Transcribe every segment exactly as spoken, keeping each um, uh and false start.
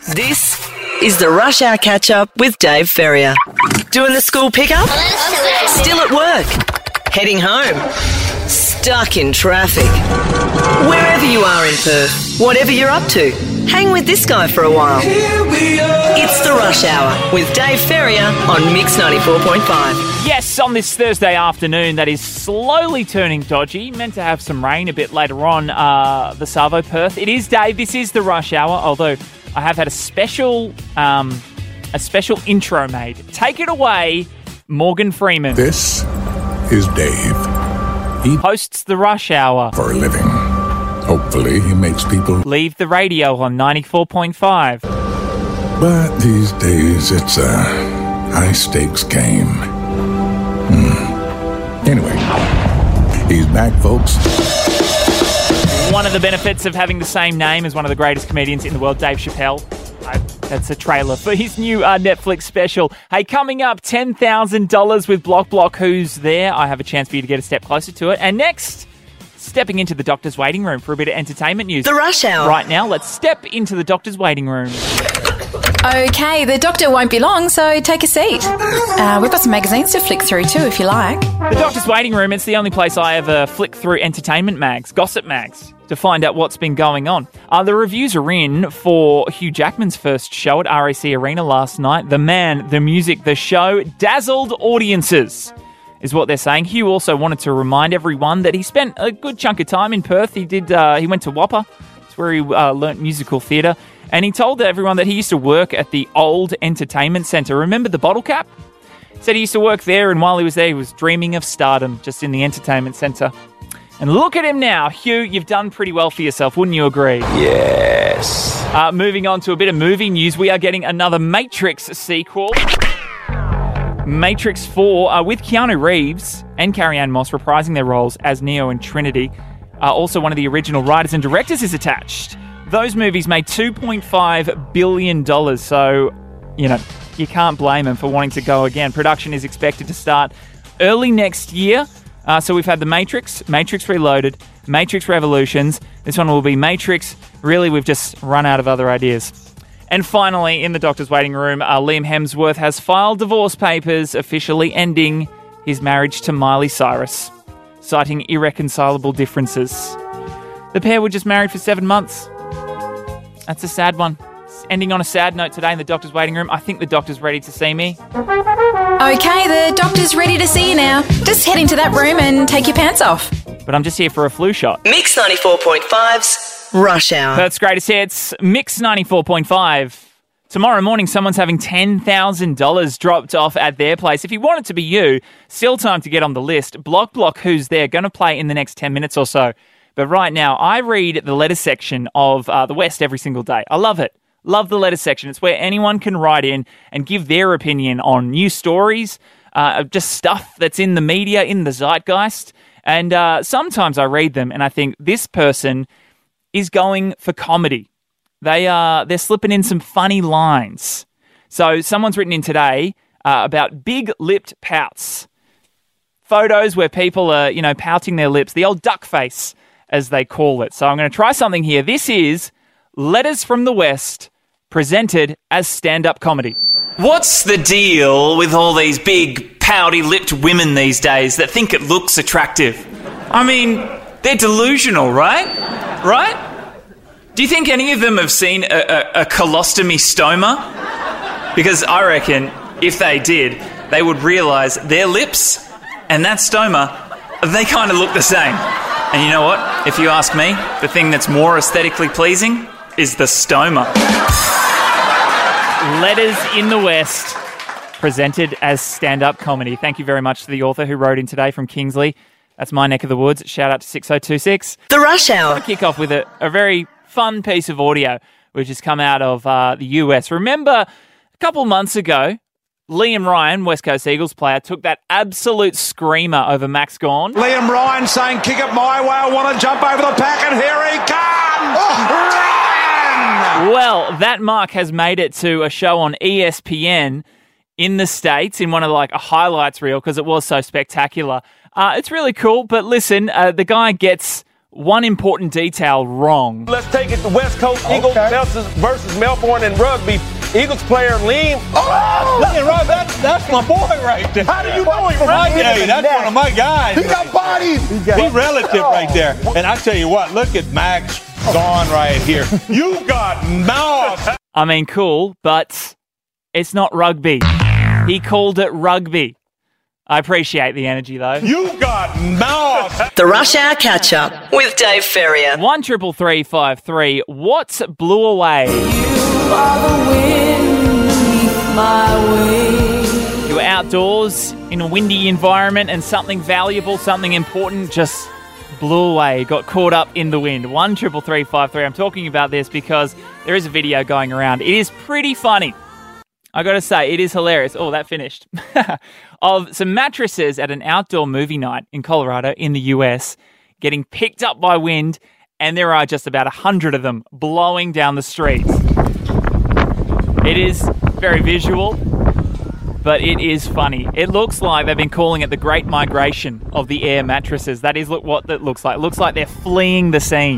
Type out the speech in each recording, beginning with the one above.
This is the Rush Hour Catch-Up with Dave Ferrier. Doing the school pickup? Still at work? Heading home? Stuck in traffic? Wherever you are in Perth, whatever you're up to, hang with this guy for a while. It's the Rush Hour with Dave Ferrier on Mix ninety-four point five. Yes, on this Thursday afternoon that is slowly turning dodgy. Meant to have some rain a bit later on, uh, the Savo Perth. It is Dave. This is the Rush Hour, although I have had a special, um, a special intro made. Take it away, Morgan Freeman. This is Dave. He hosts the Rush Hour for a living. Hopefully he makes people leave the radio on ninety-four point five. But these days it's a high-stakes game. Hmm. Anyway, he's back, folks. One of the benefits of having the same name as one of the greatest comedians in the world, Dave Chappelle. I, that's a trailer for his new uh, Netflix special. Hey, coming up, ten thousand dollars with Block Block. Who's there? I have a chance for you to get a step closer to it. And next, stepping into the doctor's waiting room for a bit of entertainment news. The Rush Hour. Right now, let's step into the doctor's waiting room. Okay, the doctor won't be long, so take a seat. Uh, we've got some magazines to flick through too, if you like. The doctor's waiting room, it's the only place I ever flick through entertainment mags, gossip mags, to find out what's been going on. Uh, the reviews are in for Hugh Jackman's first show at R A C Arena last night. The man, the music, the show dazzled audiences, is what they're saying. Hugh also wanted to remind everyone that he spent a good chunk of time in Perth. He did. Uh, he went to Whopper. It's where he uh, learnt musical theatre. And he told everyone that he used to work at the old entertainment centre. Remember the Bottle Cap? He said he used to work there, and while he was there, he was dreaming of stardom just in the entertainment centre. And look at him now. Hugh, you've done pretty well for yourself, wouldn't you agree? Yes. Uh, moving on to a bit of movie news, we are getting another Matrix sequel. Matrix four, uh, with Keanu Reeves and Carrie-Anne Moss reprising their roles as Neo and Trinity. Uh, also, one of the original writers and directors is attached. Those movies made two point five billion dollars, so, you know, you can't blame them for wanting to go again. Production is expected to start early next year. Uh, so we've had The Matrix, Matrix Reloaded, Matrix Revolutions. This one will be Matrix. Really, we've just run out of other ideas. And finally, in the doctor's waiting room, uh, Liam Hemsworth has filed divorce papers, officially ending his marriage to Miley Cyrus, citing irreconcilable differences. The pair were just married for seven months. That's a sad one. It's ending on a sad note today in the doctor's waiting room. I think the doctor's ready to see me. Okay, the doctor's ready to see you now. Just head into that room and take your pants off. But I'm just here for a flu shot. Mix ninety-four point five's Rush Hour. Perth's greatest hits, Mix ninety-four point five. Tomorrow morning, someone's having ten thousand dollars dropped off at their place. If you want it to be you, still time to get on the list. Block Block Who's There, going to play in the next ten minutes or so. But right now, I read the letter section of uh, The West every single day. I love it. Love the letter section. It's where anyone can write in and give their opinion on news stories, uh, just stuff that's in the media, in the zeitgeist. And uh, sometimes I read them and I think this person is going for comedy. They are, they're slipping in some funny lines. So someone's written in today uh, about big-lipped pouts. Photos where people are, you know, pouting their lips. The old duck face, as they call it. So I'm going to try something here. This is Letters from the West, presented as stand-up comedy. What's the deal with all these big, pouty-lipped women these days that think it looks attractive? I mean, they're delusional, right? Right? Do you think any of them have seen a, a, a colostomy stoma? Because I reckon if they did, they would realise their lips and that stoma, they kind of look the same. And you know what? If you ask me, the thing that's more aesthetically pleasing is the stoma. Letters in the West, presented as stand-up comedy. Thank you very much to the author who wrote in today from Kingsley. That's my neck of the woods. Shout out to six oh two six. The Rush Hour. I'll kick off with a, a very fun piece of audio which has come out of uh, the U S. Remember, a couple months ago, Liam Ryan, West Coast Eagles player, took that absolute screamer over Max Gawn. Liam Ryan saying, kick it my way, I want to jump over the pack, and here he comes! Oh, run! Well, that mark has made it to a show on E S P N in the States, in one of the, like a highlights reel, because it was so spectacular. Uh, it's really cool, but listen, uh, the guy gets one important detail wrong. Let's take it to West Coast Eagles Okay. versus, versus Melbourne in rugby. Eagles player lean. Oh! Look at Rob, that, that's my boy right there. How do you know him? From my day, that's Neck. one of my guys. He got bodied. He's relative right there. And I tell you what, look at Max gone right here. You got mouth. I mean, cool, but it's not rugby. He called it rugby. I appreciate the energy, though. You got mouth. The Rush Hour Catch Up with Dave Ferrier. One triple three five three. What blew away? You were outdoors in a windy environment and something valuable, something important just blew away, got caught up in the wind. One triple three five three. I'm talking about this because there is a video going around. It is pretty funny. I got to say, it is hilarious. Oh, that finished. Of some mattresses at an outdoor movie night in Colorado in the U S getting picked up by wind, and there are just about a hundred of them blowing down the streets. It is very visual, but it is funny. It looks like they've been calling it the Great Migration of the air mattresses. That is what that looks like. It looks like they're fleeing the scene.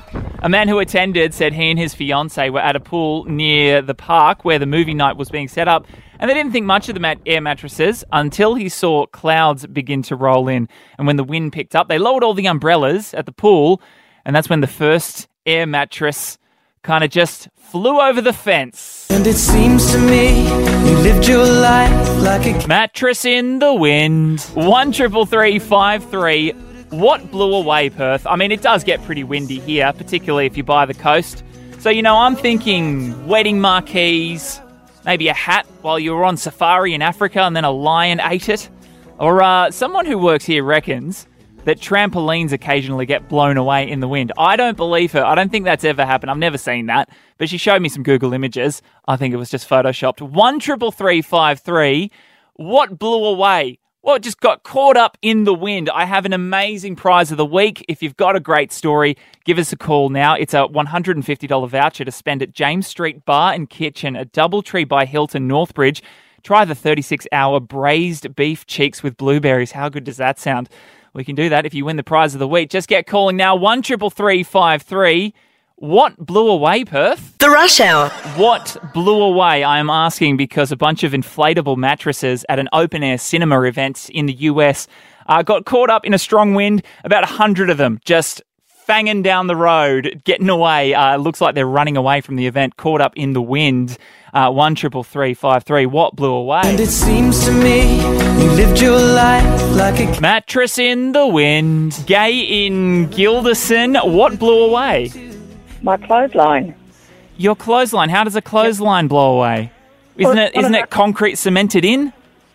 A man who attended said he and his fiancée were at a pool near the park where the movie night was being set up, and they didn't think much of the mat- air mattresses until he saw clouds begin to roll in. And when the wind picked up, they lowered all the umbrellas at the pool, and that's when the first air mattress kind of just flew over the fence. And it seems to me you lived your life like a mattress in the wind. One triple three five three. What blew away Perth? I mean, it does get pretty windy here, particularly if you're by the coast. So, you know, I'm thinking wedding marquees, maybe a hat while you were on safari in Africa and then a lion ate it. Or uh, someone who works here reckons that trampolines occasionally get blown away in the wind. I don't believe her. I don't think that's ever happened. I've never seen that. But she showed me some Google images. I think it was just photoshopped. One triple three five three. What blew away? Well, it just got caught up in the wind. I have an amazing prize of the week. If you've got a great story, give us a call now. It's a one hundred fifty dollars voucher to spend at James Street Bar and Kitchen at Doubletree by Hilton, Northbridge. Try the thirty-six hour braised beef cheeks with blueberries. How good does that sound? We can do that if you win the prize of the week. Just get calling now, one triple three five three. What blew away, Perth? The Rush Hour. What blew away, I am asking, because a bunch of inflatable mattresses at an open-air cinema event in the U S uh, got caught up in a strong wind. About a hundred of them just fanging down the road, getting away. Uh, looks like they're running away from the event, caught up in the wind. Uh, one triple three five three. What blew away? And it seems to me you lived your life like a mattress in the wind. Gay in Gilderson. What blew away? My clothesline. Your clothesline. How does a clothesline yep. blow away? Isn't well, it? Isn't it concrete cemented in?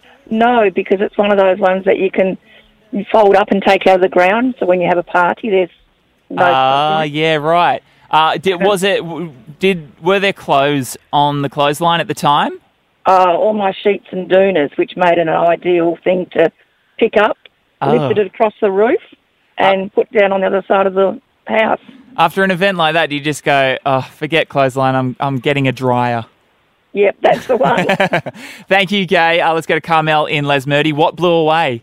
No, because it's one of those ones that you can fold up and take out of the ground. So when you have a party, there's no. Ah, uh, yeah, right. Uh, did was it? Did were there clothes on the clothesline at the time? Uh, all my sheets and doonas, which made it an ideal thing to pick up, oh. lifted it across the roof, and uh, put down on the other side of the house. After an event like that, do you just go, oh, forget clothesline, I'm I'm getting a dryer? Yep, that's the one. Thank you, Gay. Uh, let's go to Carmel in Lesmurdy. What blew away?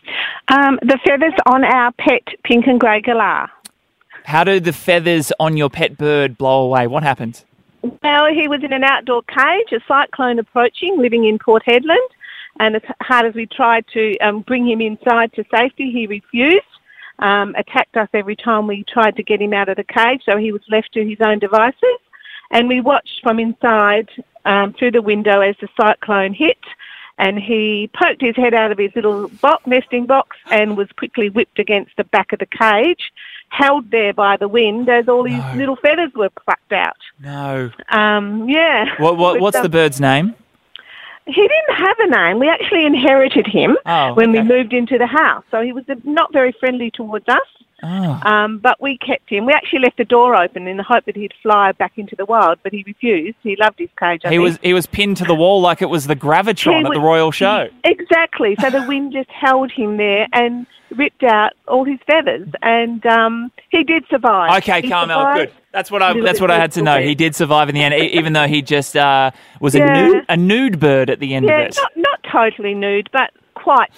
Um, the feathers on our pet pink and grey galah. How do the feathers on your pet bird blow away? What happened? Well, he was in an outdoor cage, a cyclone approaching, living in Port Hedland, and as hard as we tried to um, bring him inside to safety, he refused. Um, attacked us every time we tried to get him out of the cage, so he was left to his own devices. And we watched from inside um, through the window as the cyclone hit, and he poked his head out of his little box, nesting box and was quickly whipped against the back of the cage, held there by the wind as all his no. little feathers were plucked out. No. Um, yeah. What, what, what's um, the bird's name? He didn't have a name. We actually inherited him oh, when okay. we moved into the house. So he was not very friendly towards us. Oh. Um, but we kept him. We actually left the door open in the hope that he'd fly back into the wild, but he refused. He loved his cage, I he think. was He was pinned to the wall like it was the Gravitron he at was, the Royal Show. Exactly. So the wind just held him there and ripped out all his feathers. And um, he did survive. Okay, he Carmel, survived. good. That's what I. That's what I had to know. He did survive in the end, even though he just uh, was a yeah. nude, a nude bird at the end yeah, of it. Not, not totally nude, but quite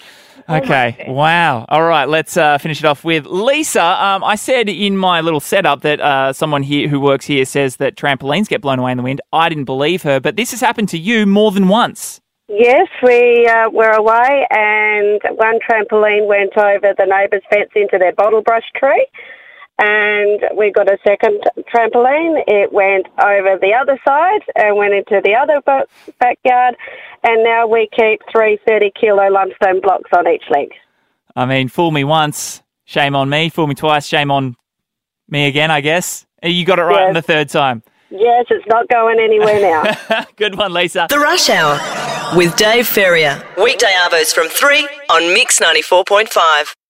Okay, wow. All right, let's uh, finish it off with Lisa. Um, I said in my little setup that uh, someone here who works here says that trampolines get blown away in the wind. I didn't believe her, but this has happened to you more than once. Yes, we uh, were away and one trampoline went over the neighbour's fence into their bottle brush tree, and we got a second trampoline. It went over the other side and went into the other b- backyard, and now we keep three thirty-kilo limestone blocks on each leg. I mean, fool me once, shame on me. Fool me twice, shame on me again, I guess. You got it right Yes. on the third time. Yes, it's not going anywhere now. Good one, Lisa. The Rush Hour with Dave Ferrier. Weekday arvos from three on Mix ninety-four point five.